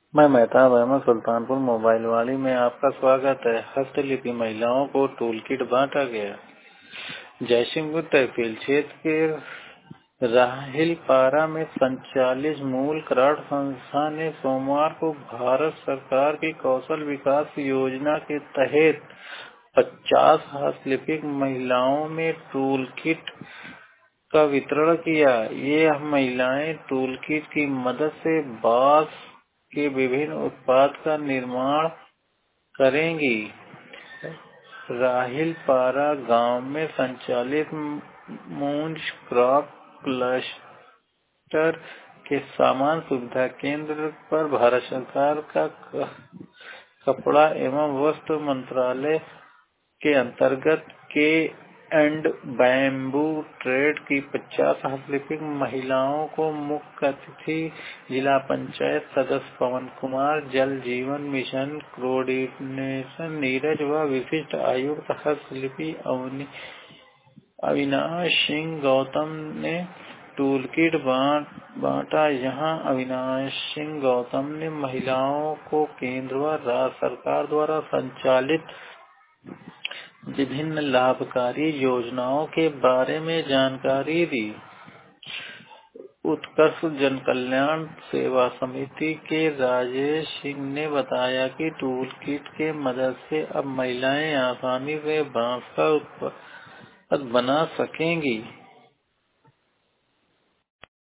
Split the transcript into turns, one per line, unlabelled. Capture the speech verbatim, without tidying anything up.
मैं मेहताब अहमद सुल्तानपुर मोबाइल वाली में आपका स्वागत है। हस्तलिपि महिलाओं को टूल किट बांटा गया। जयसिंहपुर तहसील क्षेत्र के राहिलपारा में संचालित मूल कराड़ संस्था ने सोमवार को भारत सरकार की कौशल विकास योजना के तहत पचास हस्तलिपि महिलाओं में टूल किट का वितरण किया। ये महिलाएं टूल किट की मदद से बांस के विभिन्न उत्पाद का निर्माण करेंगी। राहिलपारा गांव में संचालित मूंज क्राफ्ट क्लस्टर के सामान सुविधा केंद्र पर भारत सरकार का कपड़ा एवं वस्त्र मंत्रालय के अंतर्गत के एंड बैम्बू ट्रेड की पचास हस्तलिपि महिलाओं को मुख्य अतिथि जिला पंचायत सदस्य पवन कुमार, जल जीवन मिशन कोऑर्डिनेटर नीरज व विशिष्ट आयुक्त हस्तलिपि अविनाश सिंह गौतम ने टूल किट बांटा। यहाँ अविनाश सिंह गौतम ने महिलाओं को केंद्र व राज्य सरकार द्वारा संचालित विभिन्न लाभकारी योजनाओं के बारे में जानकारी दी। उत्कर्ष जन कल्याण सेवा समिति के राजेश सिंह ने बताया कि टूल किट के मदद से अब महिलाएं आसानी से बांस का उत्पाद बना सकेंगी।